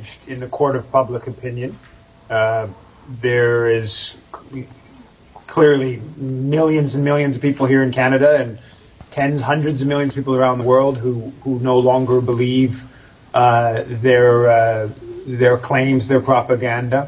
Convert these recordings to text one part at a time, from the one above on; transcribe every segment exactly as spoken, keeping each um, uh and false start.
in the court of public opinion. Uh, there is clearly millions and millions of people here in Canada and tens, hundreds of millions of people around the world who, who no longer believe uh, their uh, their claims, their propaganda.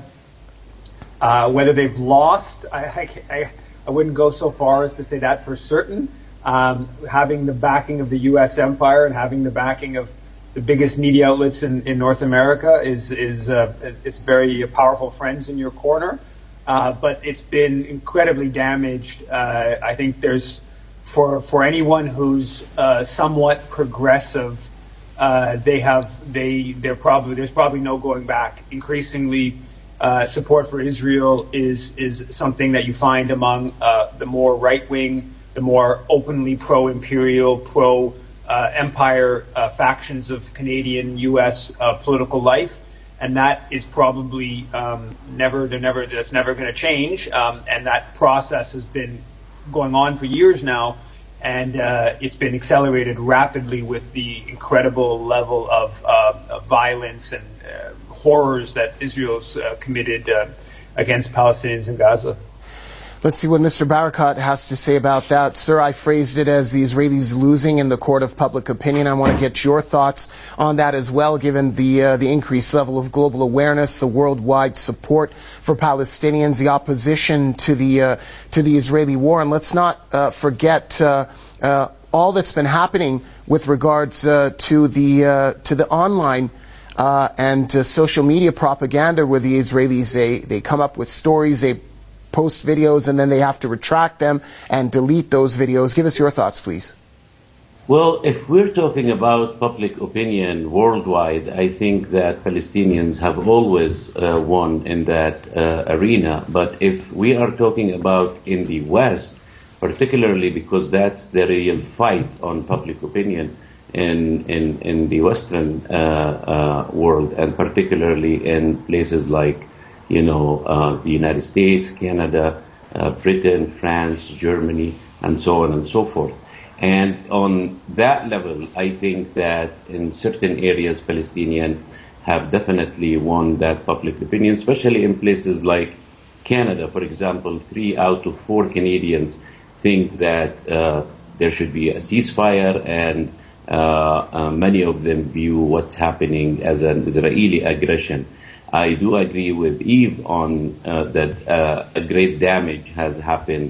Uh, whether they've lost, I, I, I wouldn't go so far as to say that for certain. Um, having the backing of the U S empire and having the backing of the biggest media outlets in, in North America is is uh, it's very powerful friends in your corner. Uh, but it's been incredibly damaged. Uh, I think there's for for anyone who's uh, somewhat progressive, uh, they have they they're probably there's probably no going back. Increasingly, uh, support for Israel is is something that you find among uh, the more right wing, the more openly pro-imperial, pro-empire uh, uh, factions of Canadian, U S uh, political life, and that is probably um, never, they're never, that's never going to change. Um, and that process has been going on for years now, and uh, it's been accelerated rapidly with the incredible level of, uh, of violence and uh, horrors that Israel's uh, committed uh, against Palestinians in Gaza. Let's see what Mister Barakat has to say about that. Sir, I phrased it as the Israelis losing in the court of public opinion. I want to get your thoughts on that as well, given the uh, the increased level of global awareness, the worldwide support for Palestinians, the opposition to the uh, to the Israeli war. And let's not uh, forget uh, uh, all that's been happening with regards uh, to the uh, to the online uh, and uh, social media propaganda, where the Israelis they they come up with stories, they post videos, and then they have to retract them and delete those videos. Give us your thoughts, please. Well, if we're talking about public opinion worldwide, I think that Palestinians have always uh, won in that uh, arena. But if we are talking about in the West, particularly because that's the real fight on public opinion in in, in the Western uh, uh, world, and particularly in places like you know, uh, the United States, Canada, uh, Britain, France, Germany, and so on and so forth. And on that level, I think that in certain areas, Palestinians have definitely won that public opinion, especially in places like Canada. For example, three out of four Canadians think that uh, there should be a ceasefire, and uh, uh, many of them view what's happening as an Israeli aggression. I do agree with Eve on uh, that uh, a great damage has happened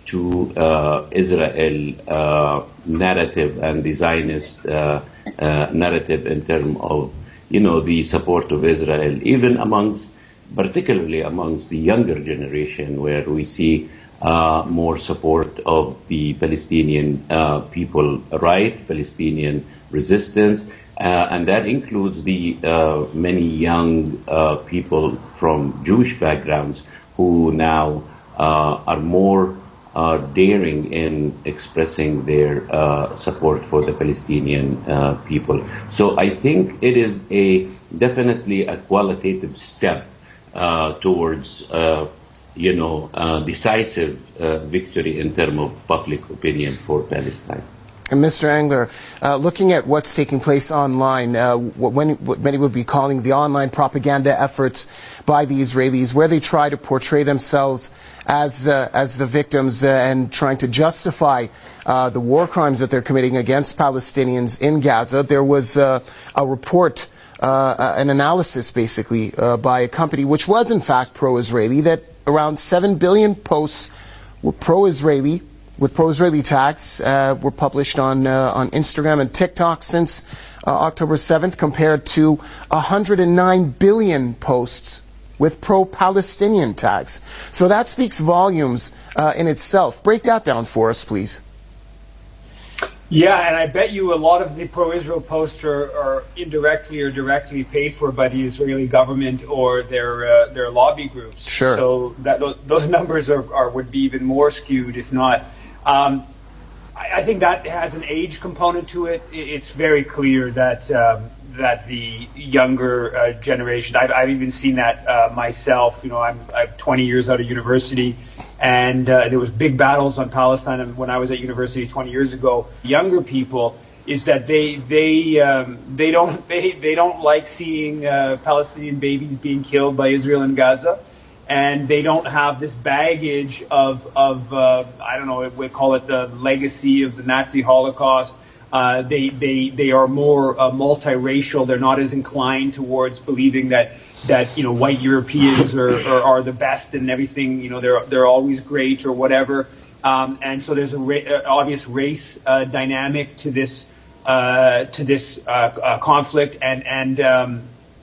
to uh, Israel uh, narrative and the Zionist uh, uh, narrative in terms of, you know, the support of Israel, even amongst, particularly amongst the younger generation, where we see uh, more support of the Palestinian uh, people right, Palestinian resistance. Uh, and that includes the uh, many young uh, people from Jewish backgrounds who now uh, are more uh, daring in expressing their uh, support for the Palestinian uh, people. So I think it is a definitely a qualitative step uh, towards, uh, you know, uh, decisive uh, victory in terms of public opinion for Palestine. And Mister Engler, uh, looking at what's taking place online, uh, what, when, what many would be calling the online propaganda efforts by the Israelis, where they try to portray themselves as uh, as the victims uh, and trying to justify uh, the war crimes that they're committing against Palestinians in Gaza. There was uh, a report, uh, an analysis basically, uh, by a company which was in fact pro-Israeli, that around seven billion posts were pro-Israeli, with pro-Israeli tags, uh, were published on uh, on Instagram and TikTok since uh, October seventh, compared to one hundred nine billion posts with pro-Palestinian tags. So that speaks volumes uh, in itself. Break that down for us, please. Yeah, and I bet you a lot of the pro-Israel posts are, are indirectly or directly paid for by the Israeli government or their uh, their lobby groups. Sure. So that those numbers are, are would be even more skewed, if not. Um, I, I think that has an age component to it. It's very clear that um, that the younger uh, generation. I've, I've even seen that uh, myself. You know, I'm, I'm twenty years out of university, and uh, there was big battles on Palestine when I was at university twenty years ago. Younger people, is that they they um, they don't they, they don't like seeing uh, Palestinian babies being killed by Israel in Gaza, and they don't have this baggage of of uh, I don't know, we call it the legacy of the Nazi Holocaust. Uh, they they they are more uh, multiracial. They're not as inclined towards believing that that you know white Europeans are, are, are the best and everything. You know they're they're always great or whatever. Um, and so there's a ra- obvious race uh, dynamic to this uh, to this uh, uh, conflict, and and um,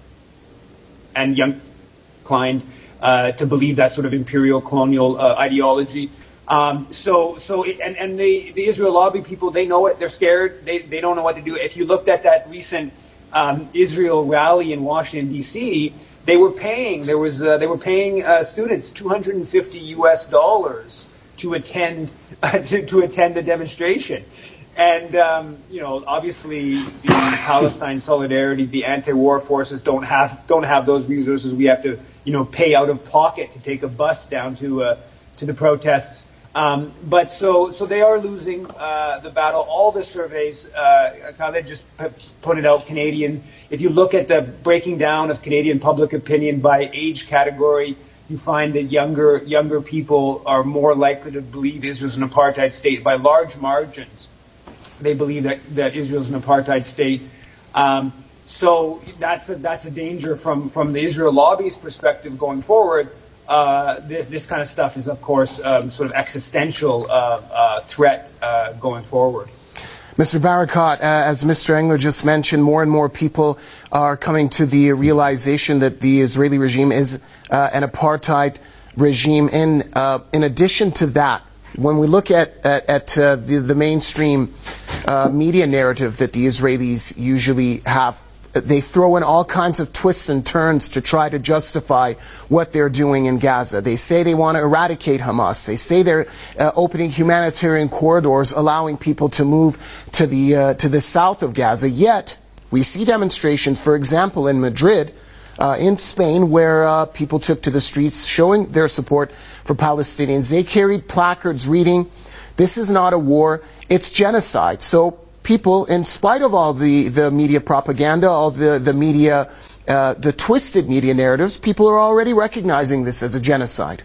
and young inclined uh, to believe that sort of imperial colonial uh, ideology. Um, so, so, it, and, and the, the Israel lobby people, they know it. They're scared. They, they don't know what to do. If you looked at that recent um, Israel rally in Washington D C, they were paying. There was uh, they were paying uh, students two hundred fifty U S dollars to attend uh, to, to attend the demonstration. And um, you know, obviously, the Palestine Solidarity, the anti-war forces don't have don't have those resources. We have to, you know, pay out of pocket to take a bus down to uh, to the protests. Um, but so so they are losing uh, the battle. All the surveys, uh, Khaled just p- pointed out, Canadian. If you look at the breaking down of Canadian public opinion by age category, you find that younger younger people are more likely to believe Israel's an apartheid state by large margins. They believe that, that Israel's an apartheid state. Um, so that's a, that's a danger from, from the Israel lobby's perspective going forward. Uh, this this kind of stuff is, of course, um, sort of existential uh, uh, threat uh, going forward. Mister Barakat, uh, as Mister Engler just mentioned, more and more people are coming to the realization that the Israeli regime is uh, an apartheid regime. In uh, in addition to that, when we look at at, at uh, the, the mainstream uh, media narrative that the Israelis usually have, they throw in all kinds of twists and turns to try to justify what they're doing in Gaza. They say they want to eradicate Hamas. They say they're uh, opening humanitarian corridors, allowing people to move to the uh, to the south of Gaza. Yet, we see demonstrations, for example, in Madrid, uh, in Spain, where uh, people took to the streets showing their support for Palestinians. They carried placards reading, "This is not a war, it's genocide." So people, in spite of all the, the media propaganda, all the, the media, uh, the twisted media narratives, people are already recognizing this as a genocide.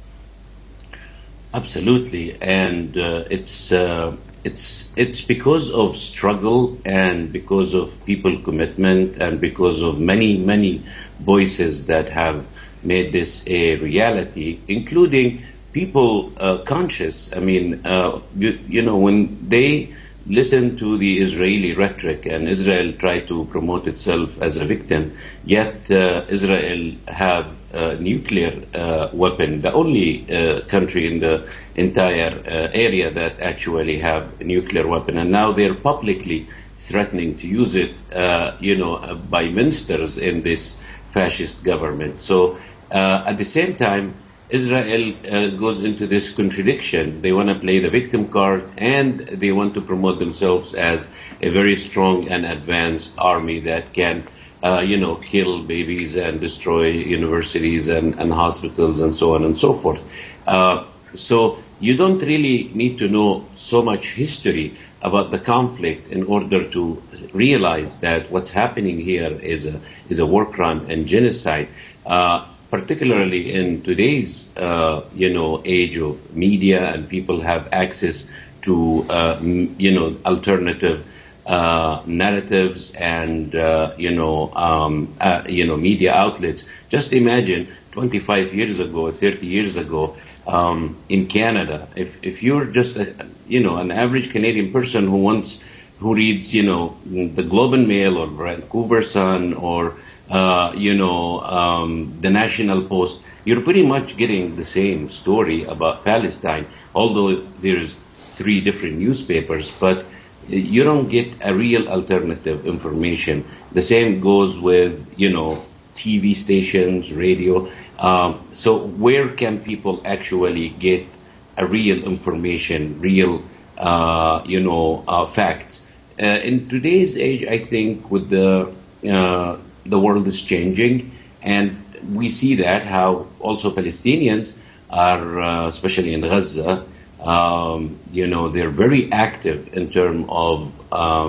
Absolutely. And uh, it's, uh, it's, it's because of struggle and because of people commitment and because of many, many voices that have made this a reality, including people uh, conscious. I mean, uh, you, you know, when they listen to the Israeli rhetoric, and Israel try to promote itself as a victim, yet uh, Israel have a nuclear uh, weapon, the only uh, country in the entire uh, area that actually have a nuclear weapon, and now they're publicly threatening to use it, uh, you know, uh, by ministers in this fascist government. So uh, at the same time, Israel uh, goes into this contradiction. They want to play the victim card, and they want to promote themselves as a very strong and advanced army that can, uh, you know, kill babies and destroy universities and, and hospitals and so on and so forth. Uh, so you don't really need to know so much history about the conflict in order to realize that what's happening here is a is a war crime and genocide. Uh, particularly in today's, uh, you know, age of media, and people have access to, uh, m- you know, alternative uh, narratives and, uh, you know, um, uh, you know, media outlets. Just imagine twenty-five years ago, thirty years ago, um, in Canada, if if you're just, a, you know, an average Canadian person who wants, who reads, you know, the Globe and Mail or Vancouver Sun or Uh, you know, um, the National Post, you're pretty much getting the same story about Palestine, although there's three different newspapers, but you don't get a real alternative information. The same goes with, you know, T V stations, radio. Um, so where can people actually get a real information, real, uh, you know, uh, facts? Uh, in today's age, I think with the uh, the world is changing, and we see that how also Palestinians are, uh, especially in Gaza, um, you know, they're very active in terms of, um,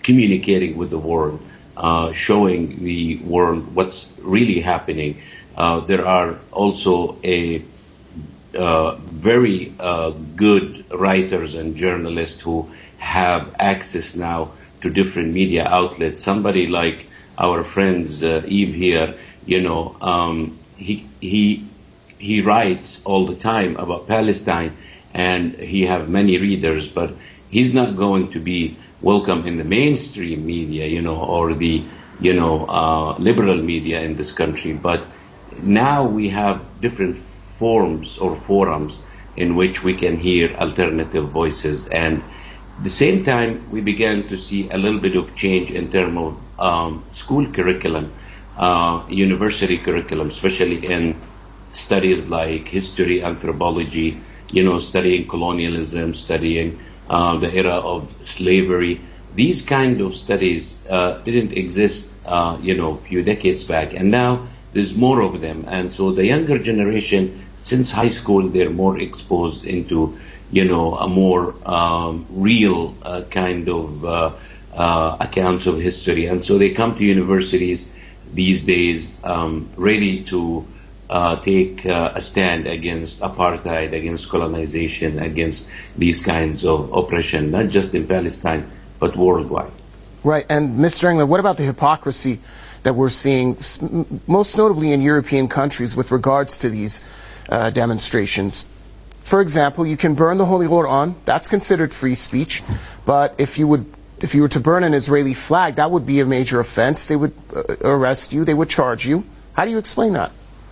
communicating with the world, uh, showing the world what's really happening. Uh, there are also a uh, very uh, good writers and journalists who have access now to different media outlets. Somebody like our friends uh, Eve here, you know, um, he he he writes all the time about Palestine, and he have many readers, but he's not going to be welcome in the mainstream media, you know, or the you know uh, liberal media in this country. But now we have different forms or forums in which we can hear alternative voices, and at the same time we began to see a little bit of change in terms of um, school curriculum, uh, university curriculum, especially in studies like history, anthropology, you know, studying colonialism, studying uh, the era of slavery. These kind of studies uh, didn't exist, uh, you know, a few decades back, and now there's more of them. And so the younger generation, since high school, they're more exposed into, you know, a more um, real uh, kind of uh, uh, accounts of history. And so they come to universities these days um, ready to uh, take uh, a stand against apartheid, against colonization, against these kinds of oppression, not just in Palestine, but worldwide. Right. And Mister Engler, what about the hypocrisy that we're seeing, most notably in European countries, with regards to these uh, demonstrations? For example, you can burn the Holy Quran. That's considered free speech. But if you would, if you were to burn an Israeli flag, that would be a major offense. They would uh, arrest you. They would charge you. How do you explain that?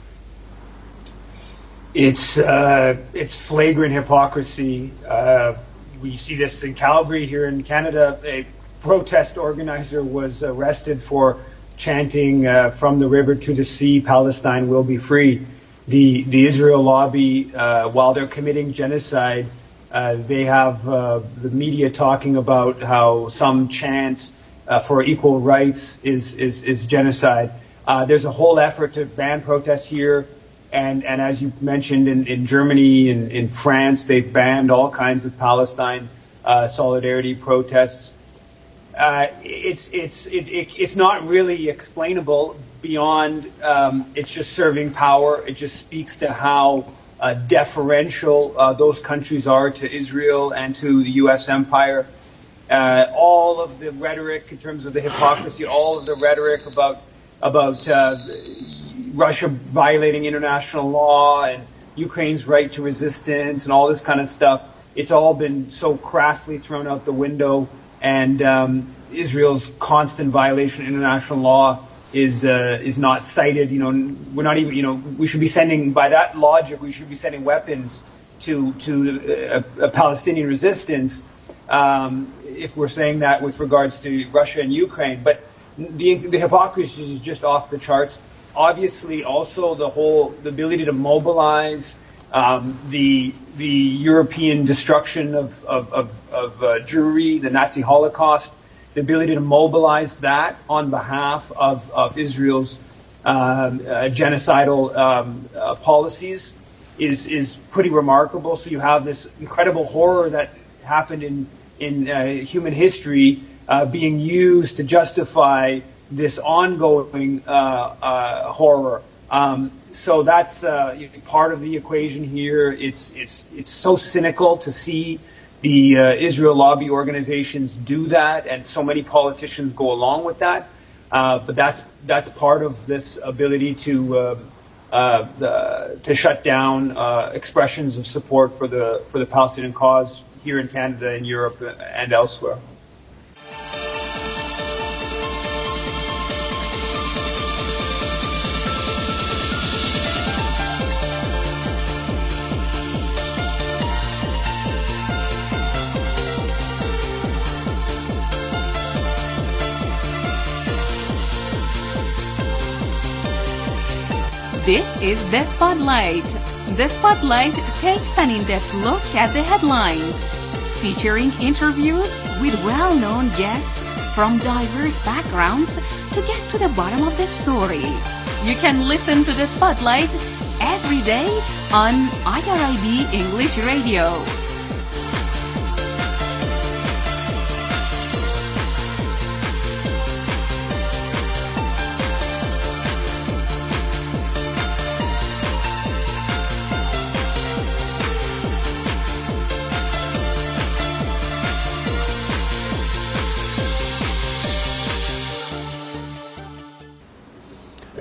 It's uh, it's flagrant hypocrisy. Uh, we see this in Calgary here in Canada. A protest organizer was arrested for chanting uh, from the river to the sea, Palestine will be free. The the Israel lobby, uh, while they're committing genocide, uh, they have uh, the media talking about how some chant uh, for equal rights is is, is genocide. Uh, there's a whole effort to ban protests here, and, and as you mentioned, in, in Germany and in, in France, they've banned all kinds of Palestine uh, solidarity protests. Uh, it's it's it, it, it's not really explainable beyond um, it's just serving power. It just speaks to how uh, deferential uh, those countries are to Israel and to the U S empire. Uh, all of the rhetoric in terms of the hypocrisy, all of the rhetoric about about uh, Russia violating international law and Ukraine's right to resistance and all this kind of stuff. It's all been so crassly thrown out the window. And um, Israel's constant violation of international law is uh, is not cited. You know, we're not even. You know, we should be sending, by that logic, we should be sending weapons to to a, a Palestinian resistance. Um, if we're saying that with regards to Russia and Ukraine, but the the hypocrisy is just off the charts. Obviously, also the whole the ability to mobilize. Um, the the European destruction of of, of, of uh, Jewry, the Nazi Holocaust, the ability to mobilize that on behalf of, of Israel's um, uh, genocidal um, uh, policies is is pretty remarkable. So you have this incredible horror that happened in in uh, human history uh, being used to justify this ongoing uh, uh, horror. Um, so that's uh, part of the equation here. It's it's it's so cynical to see the uh, Israel lobby organizations do that, and so many politicians go along with that. Uh, but that's that's part of this ability to uh, uh, the, to shut down uh, expressions of support for the for the Palestinian cause here in Canada, in Europe, and elsewhere. This is The Spotlight. The Spotlight takes an in-depth look at the headlines, featuring interviews with well-known guests from diverse backgrounds to get to the bottom of the story. You can listen to The Spotlight every day on I R I B English Radio.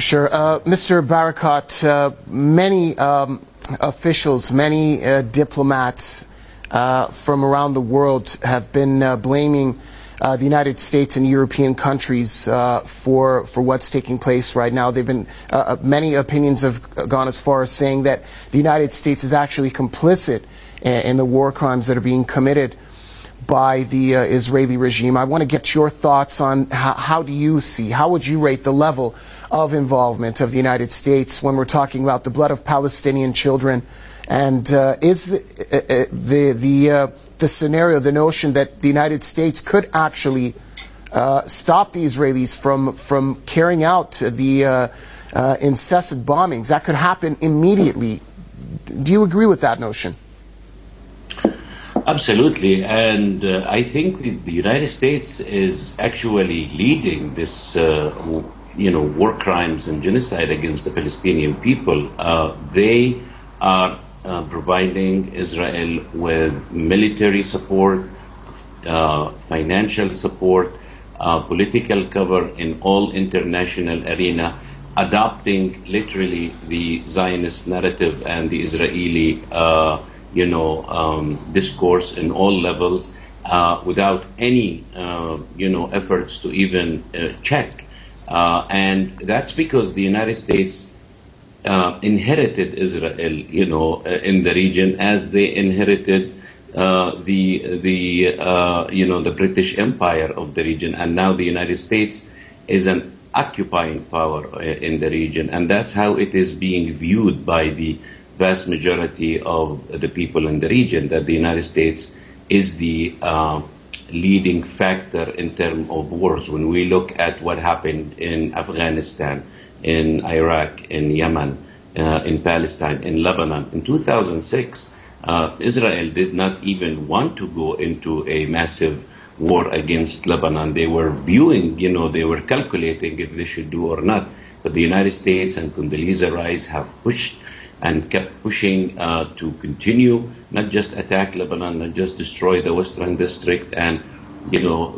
Sure. Uh, Mister Barakat, uh, many um, officials, many uh, diplomats uh, from around the world have been uh, blaming uh, the United States and European countries uh, for for what's taking place right now. They've been uh, many opinions have gone as far as saying that the United States is actually complicit in, in the war crimes that are being committed by the uh, Israeli regime. I want to get your thoughts on how, how do you see, how would you rate the level of involvement of the United States when we're talking about the blood of Palestinian children? And uh, is the uh, the the, uh, the scenario, the notion that the United States could actually uh, stop the Israelis from from carrying out the uh, uh, incessant bombings, that could happen immediately? Do you agree with that notion? Absolutely, and uh, I think the, the United States is actually leading this, uh, you know, war crimes and genocide against the Palestinian people. Uh, they are uh, providing Israel with military support, uh, financial support, uh, political cover in all international arena, adopting literally the Zionist narrative and the Israeli uh, you know, um, discourse in all levels uh, without any, uh, you know, efforts to even uh, check. Uh, and that's because the United States uh, inherited Israel, you know, uh, in the region as they inherited uh, the, the uh, you know, the British Empire of the region. And now the United States is an occupying power in the region. And that's how it is being viewed by the vast majority of the people in the region, that the United States is the uh, leading factor in terms of wars. When we look at what happened in Afghanistan, in Iraq, in Yemen, uh, in Palestine, in Lebanon, in two thousand six, uh, Israel did not even want to go into a massive war against Lebanon. They were viewing, you know, they were calculating if they should do or not. But the United States and Condoleezza Rice have pushed and kept pushing uh, to continue, not just attack Lebanon, not just destroy the Western District and, you know,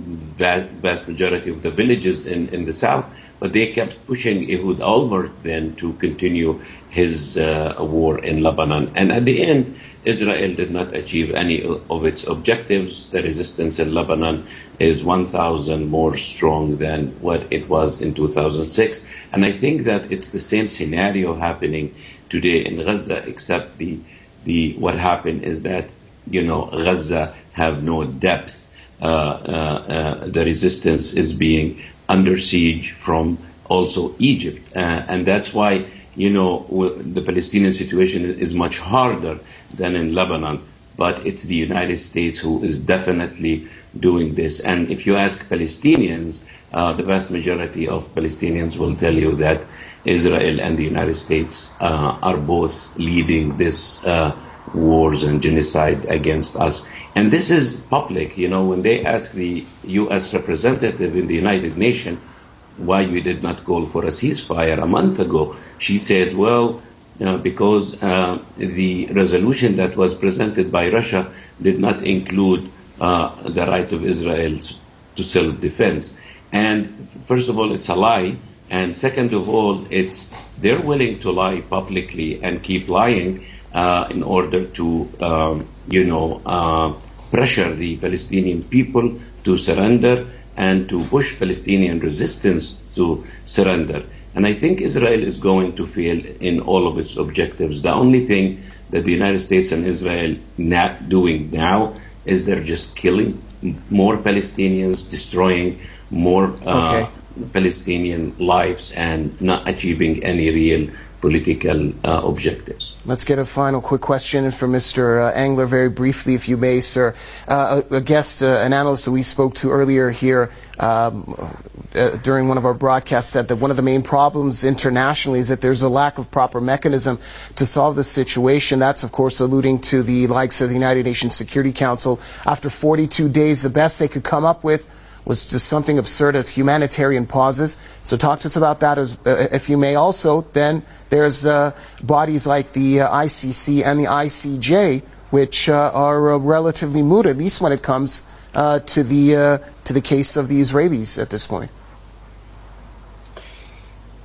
vast, vast majority of the villages in, in the south, but they kept pushing Ehud Olmert then to continue his uh, war in Lebanon. And at the end, Israel did not achieve any of its objectives. The resistance in Lebanon is one thousand more strong than what it was in two thousand six. And I think that it's the same scenario happening today in Gaza, except the the what happened is that, you know, Gaza have no depth. Uh, uh, uh, the resistance is being under siege from also Egypt, uh, and that's why, you know, the Palestinian situation is much harder than in Lebanon. But it's the United States who is definitely doing this. And if you ask Palestinians, uh, the vast majority of Palestinians will tell you that Israel and the United States uh, are both leading this uh, wars and genocide against us. And this is public. You know, when they ask the U S representative in the United Nations why you did not call for a ceasefire a month ago, she said, well, uh, because uh, the resolution that was presented by Russia did not include uh, the right of Israel to self-defense. And first of all, it's a lie. And second of all, it's they're willing to lie publicly and keep lying uh, in order to, um, you know, uh, pressure the Palestinian people to surrender and to push Palestinian resistance to surrender. And I think Israel is going to fail in all of its objectives. The only thing that the United States and Israel not doing now is they're just killing more Palestinians, destroying more uh, okay. Palestinian lives, and not achieving any real political uh, objectives. Let's get a final quick question from Mister Uh, Engler, very briefly, if you may, sir. Uh, a, a guest, uh, an analyst that we spoke to earlier here um, uh, during one of our broadcasts said that one of the main problems internationally is that there's a lack of proper mechanism to solve the situation. That's, of course, alluding to the likes of the United Nations Security Council. After forty-two days, the best they could come up with was just something absurd as humanitarian pauses. So talk to us about that, as, uh, if you may. Also, then there's uh, bodies like the uh, I C C and the I C J, which uh, are uh, relatively moot, at least when it comes uh, to the uh, to the case of the Israelis at this point.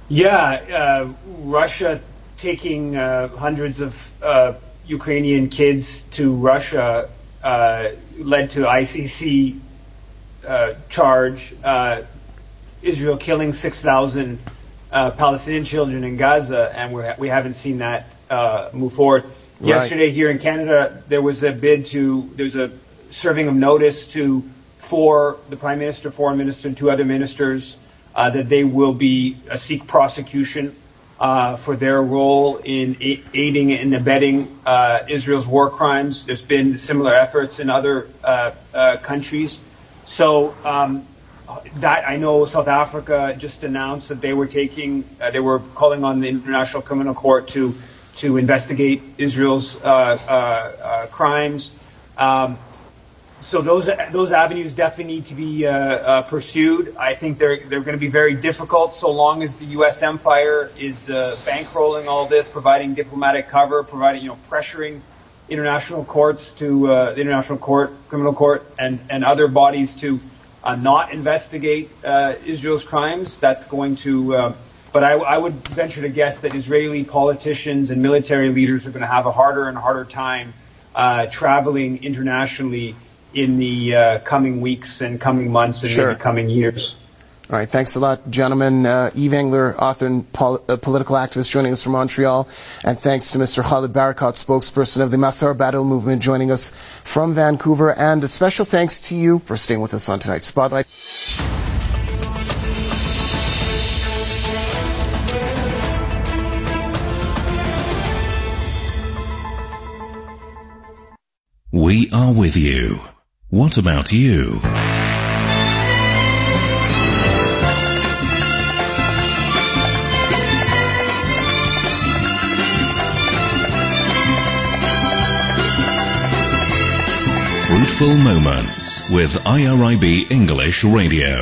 Yeah, uh, Russia taking uh, hundreds of uh, Ukrainian kids to Russia uh, led to I C C uh, charge. Uh, Israel killing six thousand uh, Palestinian children in Gaza, and we're, we haven't seen that uh, move forward. Right. Yesterday here in Canada, there was a bid to, there's a serving of notice to for the Prime Minister, Foreign Minister, and two other ministers uh, that they will be uh, seek prosecution uh, for their role in a- aiding and abetting uh, Israel's war crimes. There's been similar efforts in other uh, uh, countries. So um, that I know South Africa just announced that they were taking, uh, they were calling on the International Criminal Court to to investigate Israel's uh, uh, uh, crimes. Um, So those those avenues definitely need to be uh, uh, pursued. I think they're they're going to be very difficult so long as the U S empire is uh, bankrolling all this, providing diplomatic cover, providing you know pressuring international courts to uh, the International Court, Criminal Court, and and other bodies to uh, not investigate uh, Israel's crimes. That's going to. Uh, but I, I would venture to guess that Israeli politicians and military leaders are going to have a harder and harder time uh, traveling internationally in the uh, coming weeks and coming months and sure. maybe coming years. All right, thanks a lot, gentlemen. Uh, Yves Engler, author and pol- uh, political activist, joining us from Montreal. And thanks to Mister Khalid Barakat, spokesperson of the Masar Battle Movement, joining us from Vancouver. And a special thanks to you for staying with us on tonight's Spotlight. We are with you. What about you? Fruitful Moments with I R I B English Radio.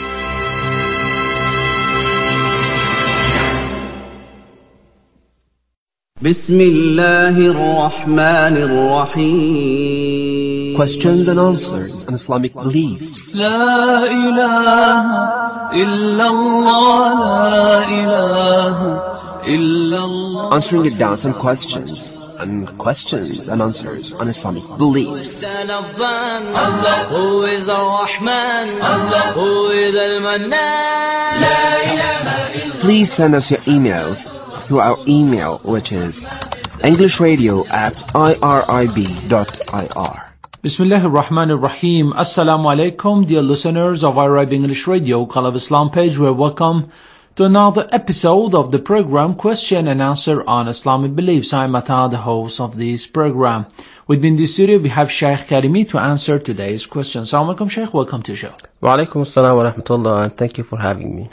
Bismillahirrahmanirrahim. Questions and answers on Islamic beliefs. La ilaha illallah, la ilaha illallah. Answering your doubts and questions, and questions and answers on Islamic beliefs. Allah, who is Ar-Rahman, Allah, who is Al-Mannan. La ilaha illallah. Please send us your emails through our email, which is englishradio at I R I B dot I R. Bismillahir Rahmanir Rahim. Assalamu alaikum, dear listeners of I R I B English Radio, Call of Islam page. We're welcome to another episode of the program Question and Answer on Islamic Beliefs. I'm Ata, the host of this program. With me in the studio, we have Sheikh Karimi to answer today's question. Assalamu alaikum, Sheikh. Welcome to the show. Wa alaikum assalam wa rahmatullah, and thank you for having me.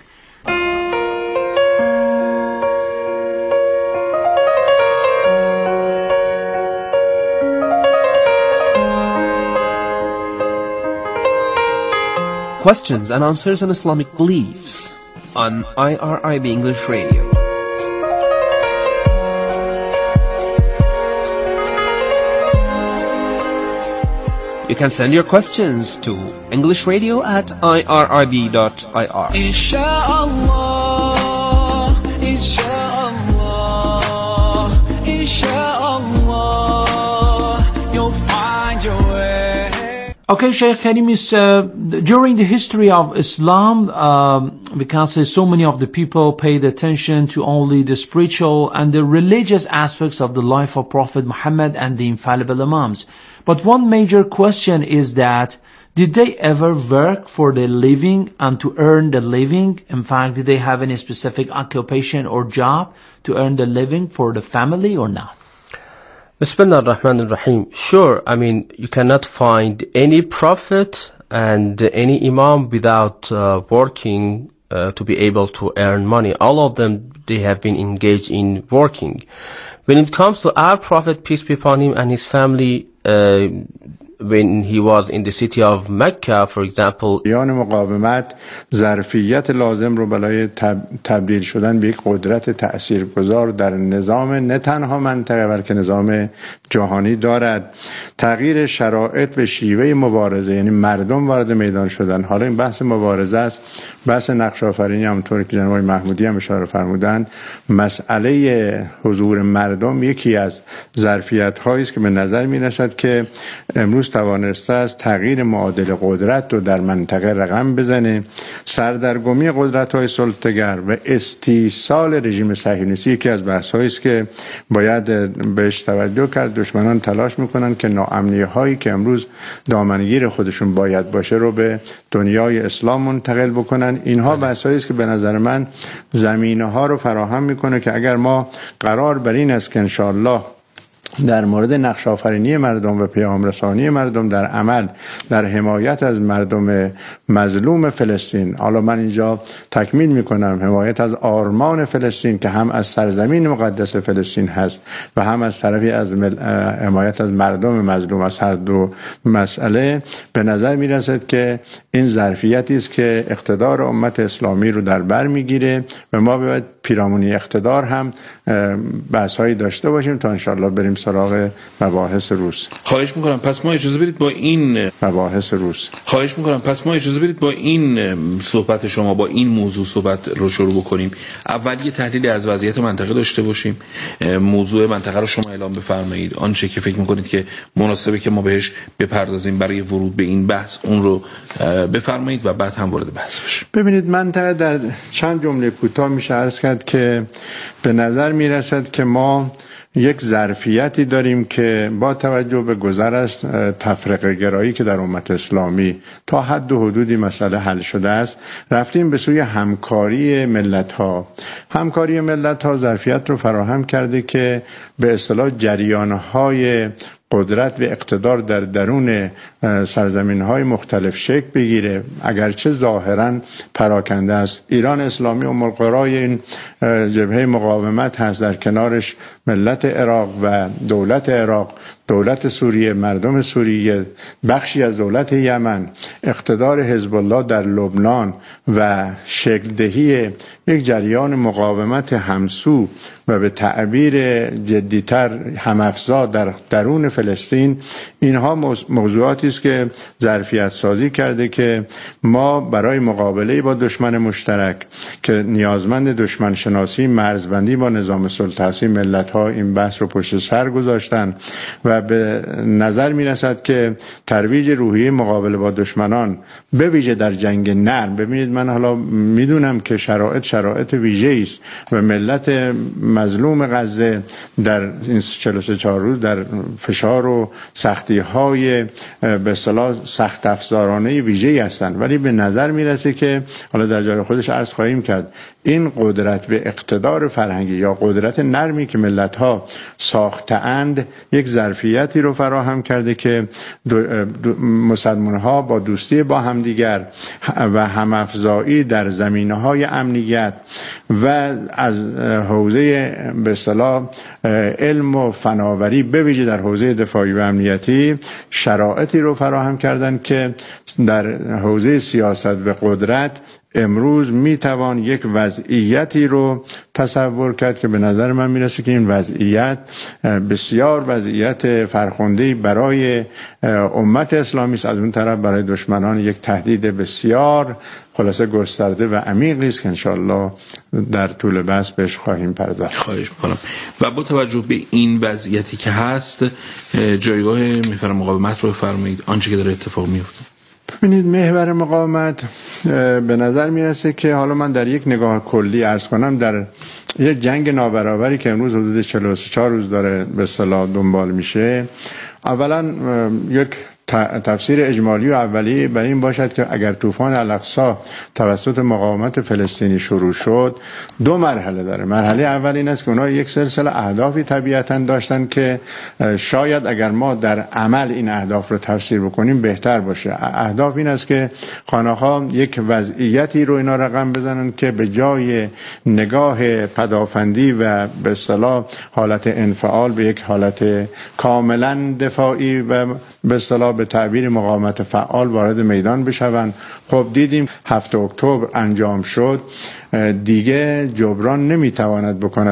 Questions and answers on Islamic beliefs on I R I B English Radio. You can send your questions to englishradio at I R I B dot I R. Insha'Allah, Insha'Allah, Insha'Allah, you'll find your way. Okay, Sheikh Karimi, uh, during the history of Islam, um, we can say so many of the people paid attention to only the spiritual and the religious aspects of the life of Prophet Muhammad and the infallible Imams. But one major question is that, did they ever work for their living and to earn the living? In fact, did they have any specific occupation or job to earn the living for the family or not? Bismillah ar-Rahman ar-Rahim. Sure, I mean, you cannot find any prophet and any imam without uh, working uh, to be able to earn money. All of them, they have been engaged in working. When it comes to our prophet, peace be upon him, and his family, uh, when he was in the city of Mecca, for example. بیان مقاومت ظرفیت لازم رو برای تبدیل شدن به یک قدرت تأثیرگذار در نظام نه تنها منطقه بلکه نظام جهانی دارد. تغییر شرایط و شیوه مبارزه، یعنی مردم وارد میدان شدن. حالا این بحث مبارزه است، بحث نقش آفرینی، همونطور که جناب محمودی هم اشاره فرمودن. مسئله حضور مردم یکی از ظرفیت هایی است که به نظر می رسد که امروز توانسته است تغییر معادل قدرت رو در منطقه رقم بزنه. سردرگمی قدرت های سلطه‌گر و استیصال رژیم صهیونیستی یکی از بحث هایی است که باید بهش توجه کرد. دشمنان تلاش میکنن که ناامنی هایی که امروز دامنگیر خودشون باید باشه رو به دنیای اسلام منتقل بکنن. اینها بحث هایی است که به نظر من زمینه ها رو فراهم میکنه که اگر ما قرار بر این است که انشاءالله در مورد نقش آفرینی مردم و پیام رسانی مردم در عمل در حمایت از مردم مظلوم فلسطین، حالا من اینجا تکمیل میکنم، حمایت از آرمان فلسطین که هم از سرزمین مقدس فلسطین هست و هم از طرفی از مل... حمایت از مردم مظلوم، از هر دو مسئله به نظر میرسد که این ظرفیتی است که اقتدار امت اسلامی رو در بر میگیره و ما باید پیرامونی اقتدار هم بحث‌هایی داشته باشیم تا انشالله بریم سراغ مباحث روس. خواهش میکنم پس ما اجازه بدید با این مباحث روس خواهش میکنم پس ما اجازه بدید با این صحبت شما با این موضوع صحبت رو شروع بکنیم. اول یه تحلیلی از وضعیت منطقه داشته باشیم. موضوع منطقه رو شما اعلام بفرمایید، آنچه که فکر میکنید که مناسبه که ما بهش بپردازیم برای ورود به این بحث اون رو بفرمایید و بعد هم وارد بحث بشیم. ببینید منطقه در چند جمله کوتاه میشه عرض کرد که به نظر میرسد که ما یک ظرفیتی داریم که با توجه به گذر از تفرقه گرایی که در امت اسلامی تا حد و حدودی مسئله حل شده است، رفتیم به سوی همکاری ملت ها. همکاری ملت ها ظرفیت رو فراهم کرده که به اصطلاح جریان های قدرت و اقتدار در درون سرزمین های مختلف شکل بگیره، اگرچه ظاهرا پراکنده است. ایران اسلامی ام القرای این جبهه مقاومت هست، در کنارش ملت عراق و دولت عراق، دولت سوریه، مردم سوریه، بخشی از دولت یمن، اقتدار حزب الله در لبنان و شکل دهی یک جریان مقاومت همسو و به تعبیر جدیتر همافزا در درون فلسطین. اینها موضوعاتی است که ظرفیت سازی کرده که ما برای مقابله با دشمن مشترک که نیازمند دشمن شناسی، مرزبندی با نظام سلطه‌ای، ملت ها این بحث رو پشت سر گذاشتن و به نظر می رسد که ترویج روحیه مقابله با دشمنان به ویژه در جنگ نرم، ببینید من حالا میدونم که شرایط شرایط ویژه است و ملت مظلوم غزه در این چهل و چهار روز در فشار و سختی های به اصطلاح سخت افزارانه ویژه‌ای هستند، ولی به نظر میرسه که حالا در جای خودش عرض خواهیم کرد این قدرت و اقتدار فرهنگی یا قدرت نرمی که ملت ها ساخته‌اند یک ظرفیتی رو فراهم کرده که مسلمان ها با دوستی با همدیگر و همافزایی در زمینه‌های امنیت و از حوزه به اصطلاح علم و فناوری به ویژه در حوزه دفاعی و امنیتی شرایطی رو فراهم کردن که در حوزه سیاست و قدرت امروز میتوان یک وضعیتی رو تصور کرد که به نظر من میرسه که این وضعیت بسیار وضعیت فرخنده‌ای برای امت اسلامی است، از اون طرف برای دشمنان یک تهدید بسیار خلاصه گسترده و عمیقی است که انشالله در طول بحث بهش خواهیم پرداخت. خواهش میکنم. و با توجه به این وضعیتی که هست جایگاه محور مقاومت رو فرمایید، آنچه که داره اتفاق میفته. ببینید محور مقاومت به نظر میرسه که حالا من در یک نگاه کلی عرض کنم در یک جنگ نابرابری که امروز حدود چهل و چهار روز داره به اصطلاح دنبال میشه، اولا یک تفسیر اجمالی و اولیه بر این باشد که اگر طوفان الاقصی توسط مقاومت فلسطینی شروع شد دو مرحله داره. مرحله اول این است که اونها یک سلسله اهدافی طبیعتاً داشتن که شاید اگر ما در عمل این اهداف رو تفسیر بکنیم بهتر باشه. اهداف این است که خانه‌ها یک وضعیتی رو اینا رقم بزنن که به جای نگاه پدافندی و به اصطلاح حالت انفعال به یک حالت کاملا دفاعی و به اصطلاح به تعبیر مقاومت فعال وارد میدان بشوند. خب دیدیم هفت اکتبر انجام شد، دیگه جبران نمیتواند بکند